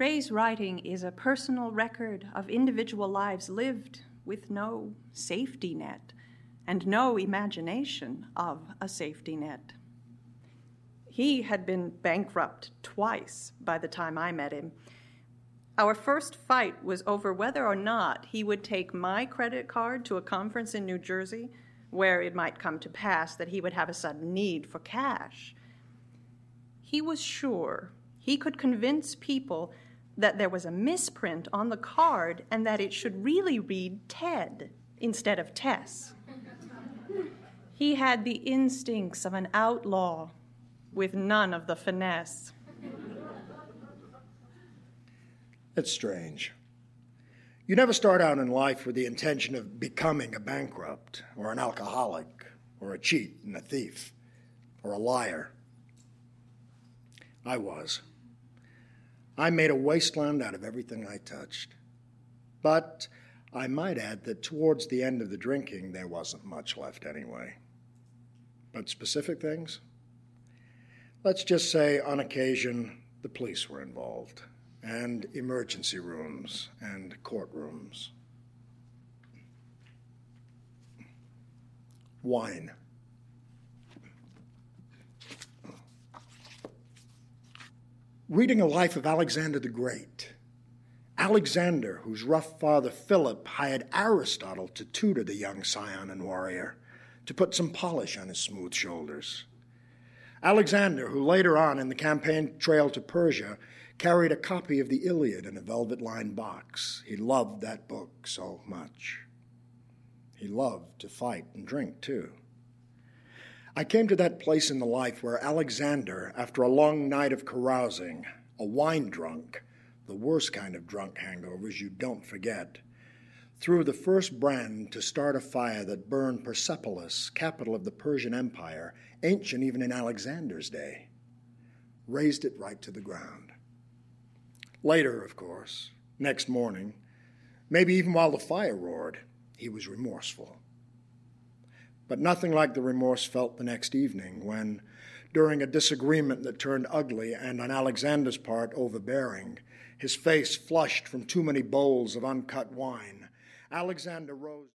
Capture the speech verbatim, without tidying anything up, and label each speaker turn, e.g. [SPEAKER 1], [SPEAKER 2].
[SPEAKER 1] Ray's writing is a personal record of individual lives lived with no safety net and no imagination of a safety net. He had been bankrupt twice by the time I met him. Our first fight was over whether or not he would take my credit card to a conference in New Jersey where it might come to pass that he would have a sudden need for cash. He was sure he could convince people that there was a misprint on the card and that it should really read Ted instead of Tess. He had the instincts of an outlaw with none of the finesse.
[SPEAKER 2] It's strange. You never start out in life with the intention of becoming a bankrupt, or an alcoholic, or a cheat and a thief, or a liar. I was. I made a wasteland out of everything I touched. But I might add that towards the end of the drinking, there wasn't much left anyway. But specific things? Let's just say, on occasion, the police were involved, and emergency rooms and courtrooms. Wine. Reading a life of Alexander the Great. Alexander, whose rough father Philip hired Aristotle to tutor the young scion and warrior, to put some polish on his smooth shoulders. Alexander, who later on in the campaign trail to Persia, carried a copy of the Iliad in a velvet-lined box. He loved that book so much. He loved to fight and drink, too. I came to that place in the life where Alexander, after a long night of carousing, a wine drunk, the worst kind of drunk hangovers you don't forget, threw the first brand to start a fire that burned Persepolis, capital of the Persian Empire, ancient even in Alexander's day, razed it right to the ground. Later, of course, next morning, maybe even while the fire roared, he was remorseful. But nothing like the remorse felt the next evening when, during a disagreement that turned ugly and on Alexander's part overbearing, his face flushed from too many bowls of uncut wine, Alexander rose.